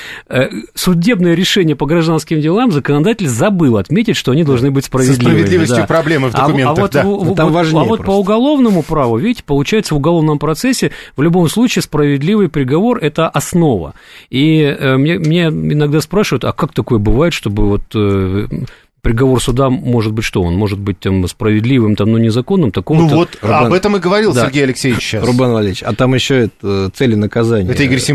судебное решение по гражданским делам законодатель забыл отметить, что они должны быть справедливыми. Со справедливостью да. проблемы в документах, а, а вот, да. В, там важнее а вот просто. По уголовному праву, видите, получается, в уголовном процессе в любом случае справедливый приговор – это основа. И э, мне, мне иногда спрашивают, а как такое бывает, чтобы вот... Э, приговор суда может быть что? Он может быть там справедливым, там, но незаконным, такого-то... Ну вот, Рубен... об этом и говорил да. Сергей Алексеевич сейчас. Рубен Валерьевич, а там еще это цели наказания. Это Игорь Симонов.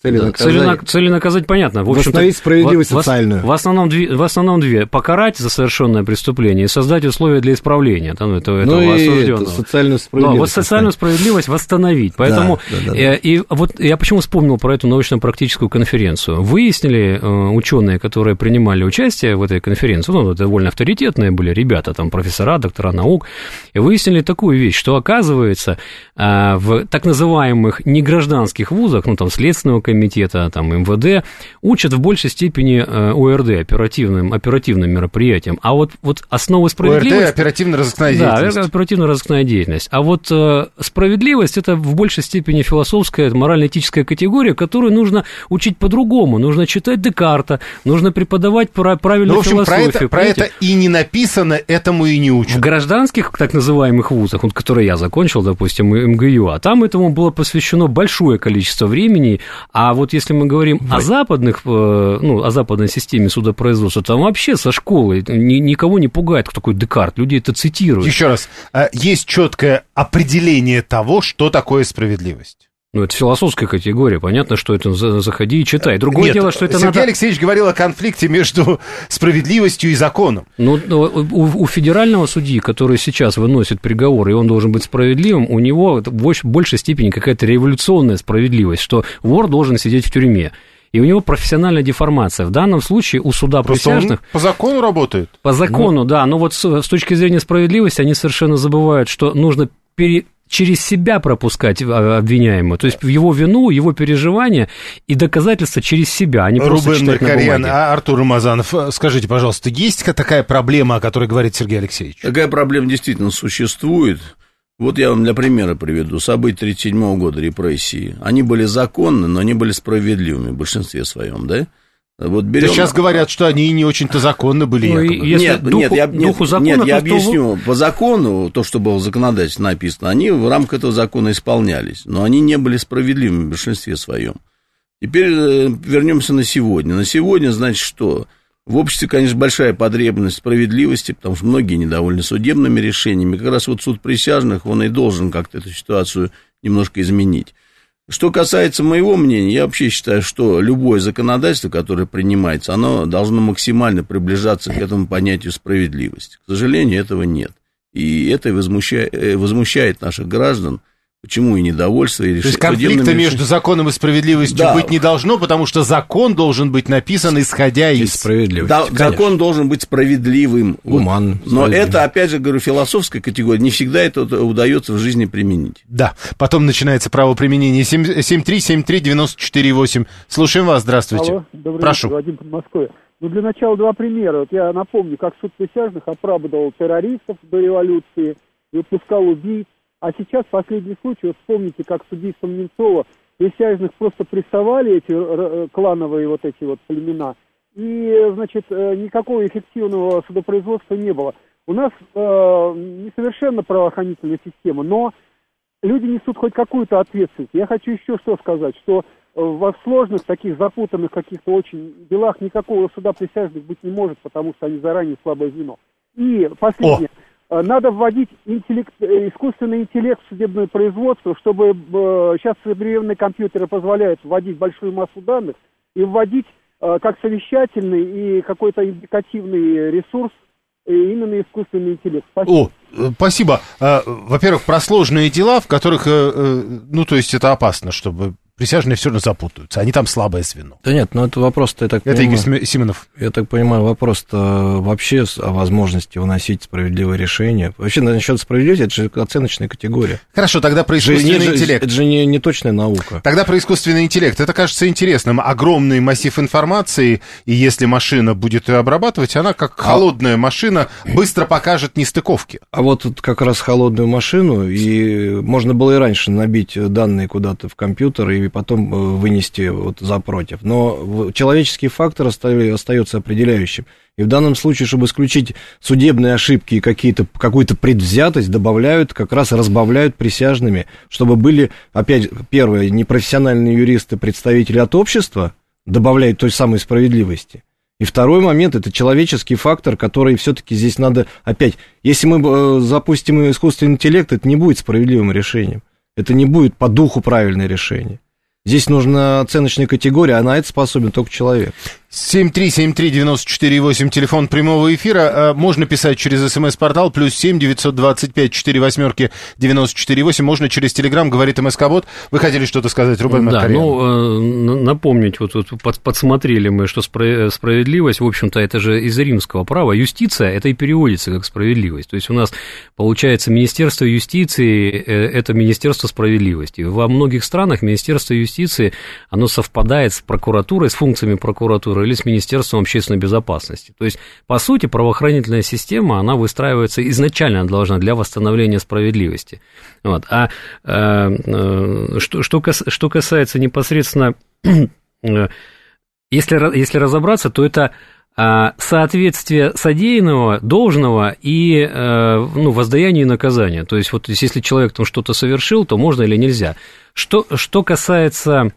Цели да, наказать. Цели, цели наказать понятно. В Восстановить справедливость в, социальную. В, в, основном, в основном две. Покарать за совершенное преступление и создать условия для исправления там, этого, ну этого и осужденного. Это, социальную справедливость. Но вот социальную справедливость восстановить. Поэтому да, да, да, э, и вот я почему вспомнил про эту научно-практическую конференцию. Выяснили э, ученые, которые принимали участие в этой конференции, ну, довольно авторитетные были ребята, там, профессора, доктора наук, и выяснили такую вещь, что, оказывается, э, в так называемых негражданских вузах, ну, там, Следственного комитета, там, эм вэ дэ, учат в большей степени э, о эр дэ, оперативным, оперативным мероприятиям. А вот, вот основы справедливости... о эр дэ, оперативно-розыскная деятельность. Да, оперативно-розыскная деятельность. А вот э, справедливость – это в большей степени философская, морально-этическая категория, которую нужно учить по-другому. Нужно читать Декарта, нужно преподавать правильную ну, в общем, философию. Про это, про это и не написано, этому и не учат. В гражданских, так называемых вузах, вот, которые я закончил, допустим, эм гэ ю а, там этому было посвящено большое количество времени. А вот если мы говорим Ой. о западных, ну, о западной системе судопроизводства, там вообще со школы ни, никого не пугает, кто такой Декарт, люди это цитируют. Еще раз, есть четкое определение того, что такое справедливость. Ну, это философская категория, понятно, что это заходи и читай. Другое Нет, дело, что это Сергей надо... Алексеевич говорил о конфликте между справедливостью и законом. Ну, у, у федерального судьи, который сейчас выносит приговор, и он должен быть справедливым, у него в большей степени какая-то революционная справедливость, что вор должен сидеть в тюрьме. И у него профессиональная деформация. В данном случае у суда Просто присяжных... он по закону работает. По закону, ну... да. Но вот с, с точки зрения справедливости они совершенно забывают, что нужно пере... через себя пропускать обвиняемого. То есть в его вину, его переживания и доказательства через себя, а не просто Рубен читать Маркарьян, на бумаге. а Артур Рамазанов, скажите, пожалуйста, есть такая проблема, о которой говорит Сергей Алексеевич? Такая проблема действительно существует. Вот я вам для примера приведу. События тридцать седьмого года, репрессии. Они были законны, но они были справедливыми в большинстве своем, да? Вот берем... Да сейчас говорят, что они не очень-то законны были, ну, якобы. Нет, духу, нет, я, нет, духу закона, нет, я то, объясню. По закону, то, что было в законодательстве написано, они в рамках этого закона исполнялись, но они не были справедливыми в большинстве своем. Теперь вернемся на сегодня. На сегодня, значит, что? В обществе, конечно, большая потребность справедливости, потому что многие недовольны судебными решениями. Как раз вот суд присяжных, он и должен как-то эту ситуацию немножко изменить. Что касается моего мнения, я вообще считаю, что любое законодательство, которое принимается, оно должно максимально приближаться к этому понятию справедливости. К сожалению, этого нет. И это возмущает, возмущает наших граждан. Почему и недовольство, и То есть конфликта между законом и справедливостью да. быть не должно, потому что закон должен быть написан, исходя из... из справедливости. Да, закон должен быть справедливым. Гуманным. Вот. Но это, опять же, говорю, философская категория. Не всегда это удается в жизни применить. Да, потом начинается правоприменение. семь три семь три девять четыре восемь. Слушаем вас, здравствуйте. Алло, добрый Прошу. вечер, Вадим, Подмосковье. Ну, для начала два примера. Вот я напомню, как суд присяжных оправдывал террористов до революции, выпускал убийц. А сейчас, последний случай, вот вспомните, как с убийством Немцова присяжных просто прессовали эти клановые вот эти вот племена, и, значит, никакого эффективного судопроизводства не было. У нас э, несовершенна правоохранительная система, но люди несут хоть какую-то ответственность. Я хочу еще что сказать, что во сложных, таких запутанных каких-то очень делах никакого суда присяжных быть не может, потому что они заранее слабое звено. И последнее. О. Надо вводить интеллект, искусственный интеллект в судебное производство, чтобы э, сейчас современные компьютеры позволяют вводить большую массу данных и вводить э, как совещательный и какой-то индикативный ресурс э, именно искусственный интеллект. Спасибо. О, спасибо. Во-первых, про сложные дела, в которых, ну, то есть это опасно, чтобы... Присяжные все равно запутаются, они там слабое звено. Да нет, ну это вопрос-то, я так это понимаю... Это Игорь Симонов. Я так понимаю, вопрос-то вообще о возможности выносить справедливое решение. Вообще, насчет справедливости, это же оценочная категория. Хорошо, тогда про искусственный это интеллект. Это же не, не точная наука. Тогда про искусственный интеллект. Это кажется интересным. Огромный массив информации, и если машина будет ее обрабатывать, она, как а... холодная машина, быстро покажет нестыковки. А вот как раз холодную машину, и можно было и раньше набить данные куда-то в компьютер, и потом вынести вот за против. Но человеческий фактор остается определяющим. И в данном случае, чтобы исключить судебные ошибки и какие-то, какую-то предвзятость, добавляют, как раз разбавляют присяжными, чтобы были, опять, первое, непрофессиональные юристы, представители от общества, добавляют той самой справедливости. И второй момент, это человеческий фактор, который все-таки здесь надо, опять, если мы запустим искусственный интеллект, это не будет справедливым решением. Это не будет по духу правильное решение. Здесь нужна оценочная категория, а на это способен только человек. семь три семь три девять четыре восемь, телефон прямого эфира. Можно писать через смс-портал, плюс семь девятьсот двадцать пять четыре восьмерки девяносто четыре восемь. Можно через телеграм, говорит МСК-бот. Вы хотели что-то сказать, Рубен Маркарьян? Да, ну, напомнить, вот, вот подсмотрели мы, что справедливость, в общем-то, это же из римского права. Юстиция, это и переводится как справедливость. То есть у нас, получается, Министерство юстиции, это Министерство справедливости. Во многих странах Министерство юстиции, оно совпадает с прокуратурой, с функциями прокуратуры, или с Министерством общественной безопасности. То есть, по сути, правоохранительная система, она выстраивается изначально должна для восстановления справедливости. Вот. А э, что, что, кас, что касается непосредственно, э, если, если разобраться, то это э, соответствие содеянного, должного и э, ну, воздаяние и наказание. То есть, вот если человек там что-то совершил, то можно или нельзя. Что, что касается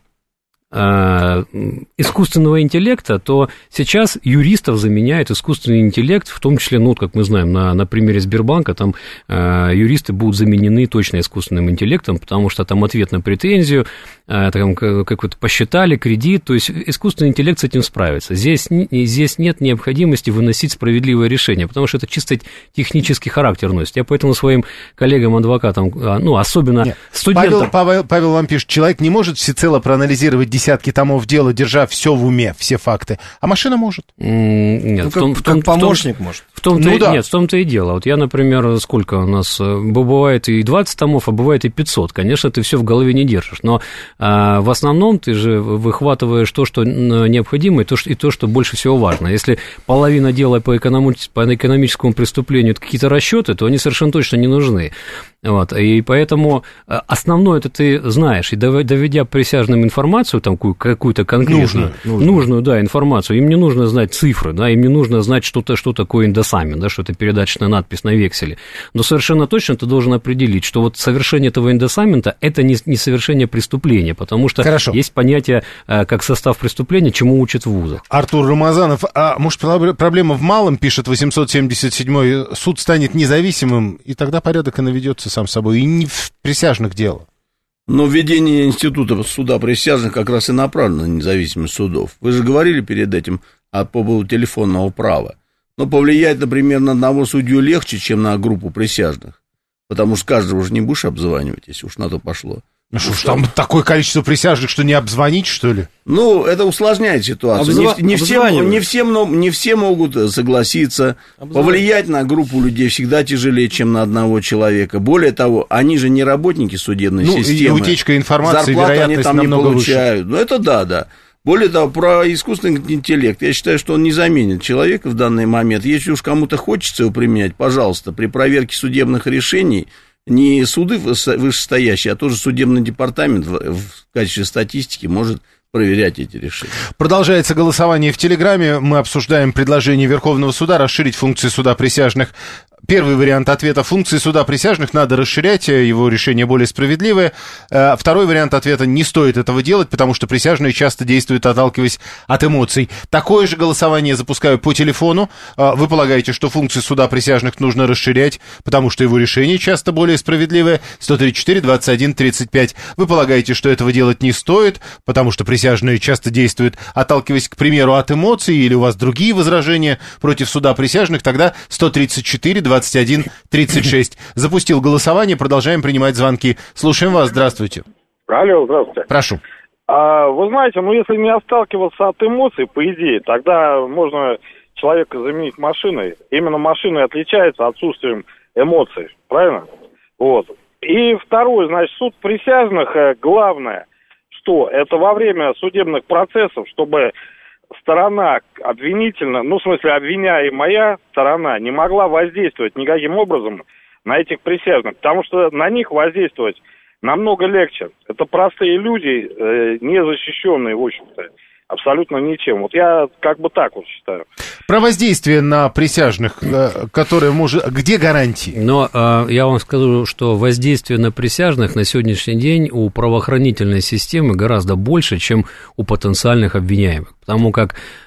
искусственного интеллекта, то сейчас юристов заменяет искусственный интеллект, в том числе, ну, как мы знаем, на, на примере Сбербанка, там э, юристы будут заменены точно искусственным интеллектом, потому что там ответ на претензию, э, там как-то посчитали кредит, то есть искусственный интеллект с этим справится. Здесь, здесь нет необходимости выносить справедливое решение, потому что это чисто технический характер носит. Я поэтому своим коллегам-адвокатам, ну, особенно нет, студентам... Павел, Павел, Павел вам пишет, человек не может всецело проанализировать десятки томов дела, держа все в уме, все факты. А машина может. Нет, ну, в том, как, в том, как помощник в том, может. В том-то, ну, и, да. Нет, в том-то и дело. Вот я, например, сколько у нас, бывает и двадцать томов, а бывает и пятьсот. Конечно, ты все в голове не держишь, но а, в основном ты же выхватываешь то, что необходимо, и то, что, и то, что больше всего важно. Если половина дела по, экономи- по экономическому преступлению это какие-то расчеты, то они совершенно точно не нужны. Вот, и поэтому основное это ты знаешь, и доведя присяжным информацию, там, какую-то конкретную, нужную, нужную. нужную да, информацию, им не нужно знать цифры, да, им не нужно знать, что, что такое индосамент, да, что это передаточная надпись на векселе, но совершенно точно ты должен определить, что вот совершение этого индосамента это не, не совершение преступления, потому что Хорошо. Есть понятие как состав преступления, чему учат в вузах. Артур Рамазанов, а может проблема в малом, пишет восемьсот семьдесят седьмой, суд станет независимым, и тогда порядок и наведется сам собой, и не в присяжных дело. Но введение института суда присяжных как раз и направлено на независимость судов. Вы же говорили перед этим по поводу телефонного права. Но повлиять, например, на одного судью легче, чем на группу присяжных. Потому что каждого уже не будешь обзванивать, если уж на то пошло. Ну что ж, там такое количество присяжных, что не обзвонить, что ли? Ну, это усложняет ситуацию. Обзва... Не, не, все, не, все, не все могут согласиться. Повлиять на группу людей всегда тяжелее, чем на одного человека. Более того, они же не работники судебной ну, системы. И утечка информации, зарплату вероятность они там намного не получают. выше. Ну, это да, да. Более того, про искусственный интеллект, я считаю, что он не заменит человека в данный момент. Если уж кому-то хочется его применять, пожалуйста, при проверке судебных решений не суды вышестоящие, а тоже судебный департамент в качестве статистики может проверять эти решения. Продолжается голосование в Телеграме. Мы обсуждаем предложение Верховного суда расширить функции суда присяжных. Первый вариант ответа: функции суда присяжных надо расширять, его решение более справедливое. Второй вариант ответа: не стоит этого делать, потому что присяжные часто действуют, отталкиваясь от эмоций. Такое же голосование запускаю по телефону. Вы полагаете, что функции суда присяжных нужно расширять, потому что его решение часто более справедливое. сто тридцать четыре двадцать один тридцать пять. Вы полагаете, что этого делать не стоит, потому что присяжные часто действуют, отталкиваясь, к примеру, от эмоций, или у вас другие возражения против суда присяжных, тогда сто тридцать четыре двадцать один тридцать шесть. Запустил голосование, продолжаем принимать звонки. Слушаем вас, здравствуйте. Алло, здравствуйте. Прошу. А, вы знаете, ну если не отталкиваться от эмоций, по идее, тогда можно человека заменить машиной. Именно машина отличается отсутствием эмоций, правильно? Вот. И второе, значит, суд присяжных, главное, что это во время судебных процессов, чтобы сторона обвинительная, ну, в смысле, обвиняемая сторона не могла воздействовать никаким образом на этих присяжных, потому что на них воздействовать намного легче. Это простые люди, э, незащищенные, в общем-то, абсолютно ничем. Вот я как бы так вот считаю. Про воздействие на присяжных, которое может... Где гарантии? Но э, я вам скажу, что воздействие на присяжных на сегодняшний день у правоохранительной системы гораздо больше, чем у потенциальных обвиняемых. Потому как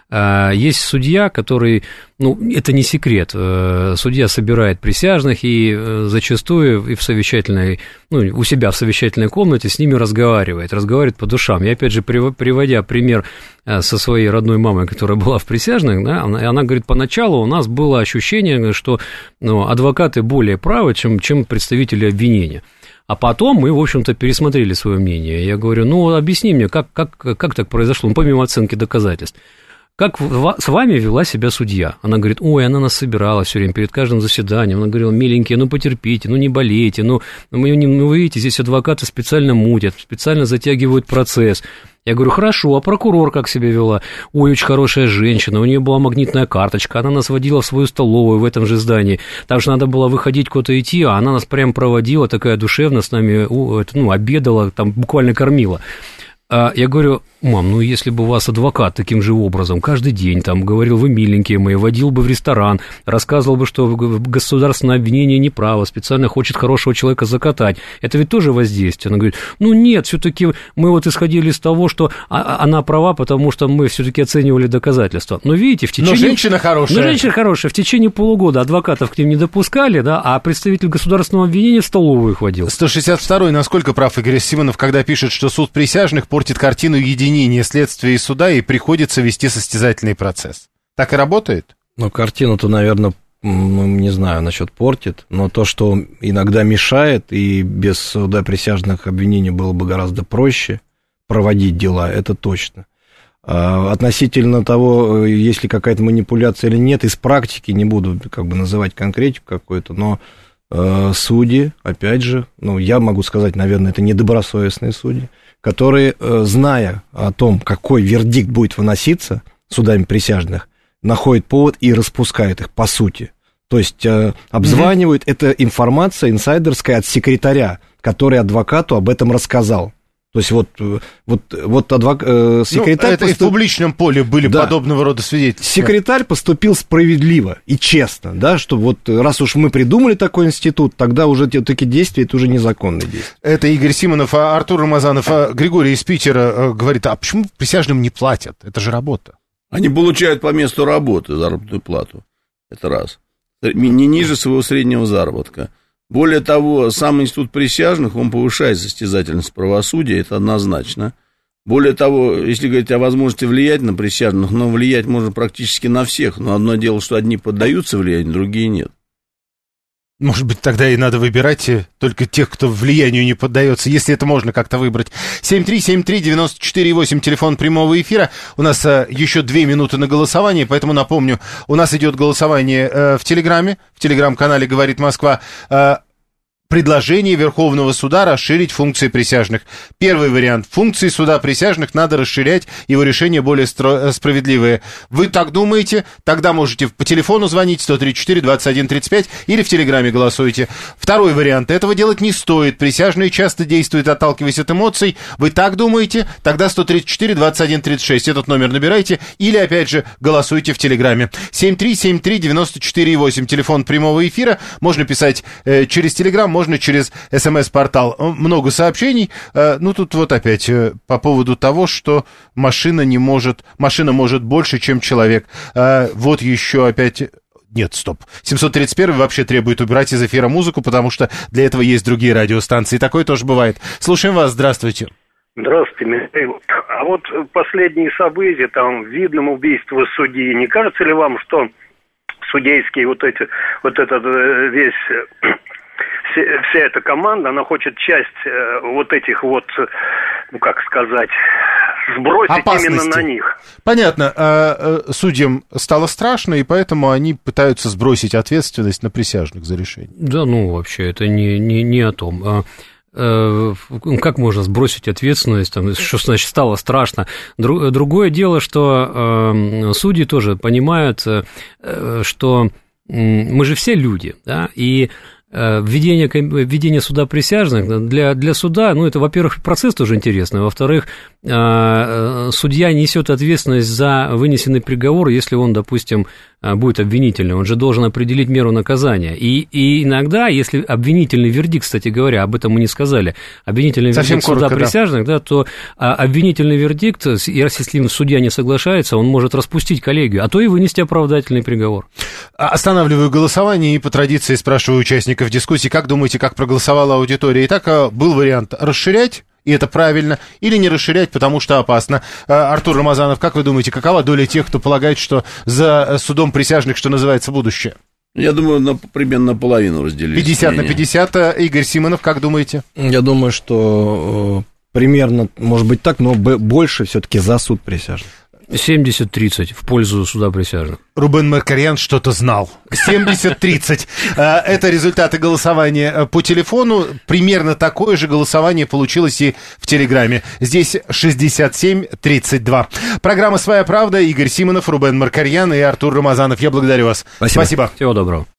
Есть судья, который, ну, это не секрет, судья собирает присяжных и зачастую и в совещательной, ну, у себя в совещательной комнате с ними разговаривает, разговаривает по душам. Я, опять же, приводя пример со своей родной мамой, которая была в присяжных, да, она, она говорит, поначалу у нас было ощущение, что, ну, адвокаты более правы, чем, чем представители обвинения. А потом мы, в общем-то, пересмотрели свое мнение. Я говорю, ну, объясни мне, как, как, как так произошло, ну, помимо оценки доказательств. Как с вами вела себя судья? Она говорит, ой, она нас собирала все время перед каждым заседанием. Она говорила, миленькие, ну потерпите, ну не болейте, ну, ну вы видите, здесь адвокаты специально мутят, специально затягивают процесс. Я говорю, хорошо, а прокурор как себя вела? Ой, очень хорошая женщина, у нее была магнитная карточка, она нас водила в свою столовую в этом же здании. Там же надо было выходить куда-то идти, а она нас прям проводила, такая душевная, с нами, ну, обедала, там буквально кормила. Я говорю, мам, ну если бы у вас адвокат таким же образом каждый день там говорил, вы миленькие мои, водил бы в ресторан, рассказывал бы, что государственное обвинение неправо, специально хочет хорошего человека закатать, это ведь тоже воздействие. Она говорит, ну нет, все-таки мы вот исходили из того, что она права, потому что мы все-таки оценивали доказательства. Но видите, в течение... Но женщина хорошая. Но женщина хорошая. В течение полугода адвокатов к ним не допускали, да, а представитель государственного обвинения в столовую их водил. сто шестьдесят второй, насколько прав Игорь Симонов, когда пишет, что суд присяжных портит картину единения следствия и суда, и приходится вести состязательный процесс. Так и работает? Ну, картину-то, наверное, ну, не знаю, насчет портит, но то, что иногда мешает, и без суда присяжных обвинений было бы гораздо проще проводить дела, это точно. А относительно того, есть ли какая-то манипуляция или нет, из практики, не буду как бы называть конкретику какую-то, но э, судьи, опять же, ну, я могу сказать, наверное, это недобросовестные судьи, которые, зная о том, какой вердикт будет выноситься судами присяжных, находят повод и распускают их, по сути. То есть обзванивают, mm-hmm. это информация инсайдерская от секретаря, который адвокату об этом рассказал. То есть вот, вот, вот адвок... секретарь... Ну, это поступ... и в публичном поле были да. подобного рода свидетельства. Секретарь поступил справедливо и честно, да, что вот раз уж мы придумали такой институт, тогда уже такие действия, это уже незаконные действия. Это Игорь Симонов, а Артур Рамазанов, а Григорий из Питера говорит, а почему присяжным не платят? Это же работа. Они получают по месту работы заработную плату, это раз, не ниже своего среднего заработка. Более того, сам институт присяжных, он повышает состязательность правосудия, это однозначно. Более того, если говорить о возможности влиять на присяжных, но влиять можно практически на всех. Но одно дело, что одни поддаются влиянию, другие нет. Может быть, тогда и надо выбирать только тех, кто влиянию не поддается, если это можно как-то выбрать. семь три семь три девять четыре восемь, телефон прямого эфира. У нас а, еще две минуты на голосование, поэтому напомню, у нас идет голосование а, в Телеграме, в Телеграм-канале «Говорит Москва». А, предложение Верховного суда расширить функции присяжных. Первый вариант. Функции суда присяжных надо расширять, его решения более стро- справедливые. Вы так думаете? Тогда можете по телефону звонить сто тридцать четыре двадцать один тридцать пять или в Телеграме голосуйте. Второй вариант. Этого делать не стоит. Присяжные часто действуют, отталкиваясь от эмоций. Вы так думаете? Тогда сто тридцать четыре двадцать один тридцать шесть. Этот номер набирайте или, опять же, голосуйте в Телеграме. семь три семь три девять четыре восемь. Телефон прямого эфира. Можно писать э, через Телеграм, можно через СМС-портал. Много сообщений. Ну, тут вот опять по поводу того, что машина не может... Машина может больше, чем человек. Вот еще опять... Нет, стоп. семьсот тридцать первый вообще требует убирать из эфира музыку, потому что для этого есть другие радиостанции. Такое тоже бывает. Слушаем вас. Здравствуйте. Здравствуйте, Михаил. А вот последние события, там, видным убийство судьи, не кажется ли вам, что судейские вот эти... Вот этот весь... Вся эта команда, она хочет часть э, вот этих вот, ну как сказать, сбросить опасности именно на них. Понятно. А, а, судьям стало страшно, и поэтому они пытаются сбросить ответственность на присяжных за решение. Да, ну вообще это не, не, не о том. А, а, как можно сбросить ответственность, там, что значит стало страшно? Друг, другое дело, что а, судьи тоже понимают, а, что мы же все люди, да, и Введение, введение суда присяжных для, для суда, ну, это, во-первых, процесс тоже интересный, во-вторых, судья несет ответственность за вынесенный приговор, если он, допустим, будет обвинительный, он же должен определить меру наказания. И, и иногда, если обвинительный вердикт, кстати говоря, об этом мы не сказали, обвинительный Совсем вердикт коротко, суда присяжных, да. Да, то обвинительный вердикт, если судья не соглашается, он может распустить коллегию, а то и вынести оправдательный приговор. Останавливаю голосование и по традиции спрашиваю участников дискуссии, как думаете, как проголосовала аудитория? Итак, был вариант расширять, и это правильно, или не расширять, потому что опасно. Артур Рамазанов, как вы думаете, какова доля тех, кто полагает, что за судом присяжных, что называется, будущее? Я думаю, на, примерно наполовину разделились. пятьдесят на пятьдесят. Игорь Симонов, как думаете? Я думаю, что примерно, может быть, так, но больше все-таки за суд присяжных. семьдесят тридцать в пользу суда присяжных. Рубен Маркарьян что-то знал. семьдесят тридцать. Это результаты голосования по телефону. Примерно такое же голосование получилось и в Телеграме. Здесь шестьдесят семь тридцать два. Программа «Своя правда». Игорь Симонов, Рубен Маркарьян и Артур Рамазанов. Я благодарю вас. Спасибо. Спасибо. Всего доброго.